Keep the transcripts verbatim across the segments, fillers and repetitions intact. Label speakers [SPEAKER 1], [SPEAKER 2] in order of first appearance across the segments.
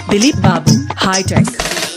[SPEAKER 1] दिलीप बाबू हाईटेक।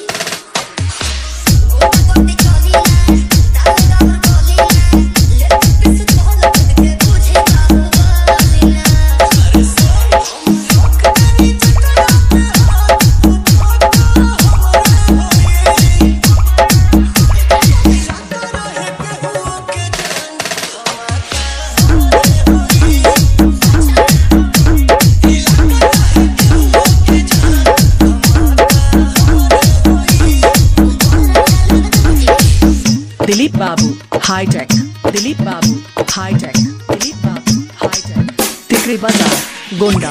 [SPEAKER 1] दिलीप बाबू हाईटेक। दिलीप बाबू हाईटेक। दिलीप बाबू हाईटेक। टिकरी बाजार गोंडा।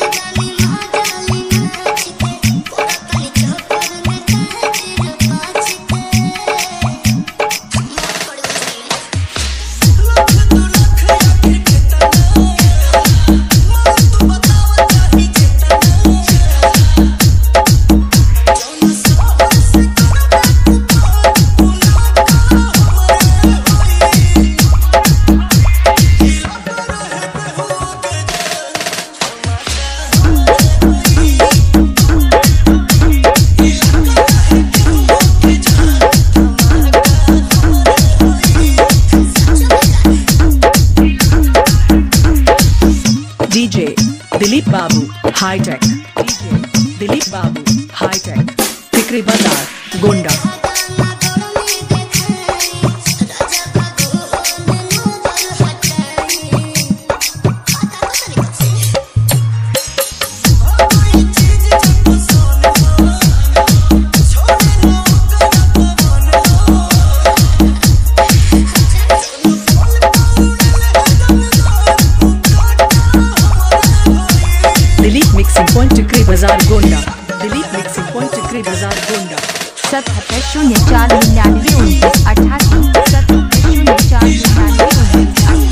[SPEAKER 1] डीजे दिलीप बाबू हाईटेक। डीजे दिलीप बाबू हाईटेक। टिकरी बाजार गोंडा। दिलीप मिक्सिंग पॉइंट टिकरी बाजार गोंडा। दिलीप मिक्सिंग पॉइंट टिकरी बाजार गोंडा।
[SPEAKER 2] सतहत्तर शून्य चार निन्यानवे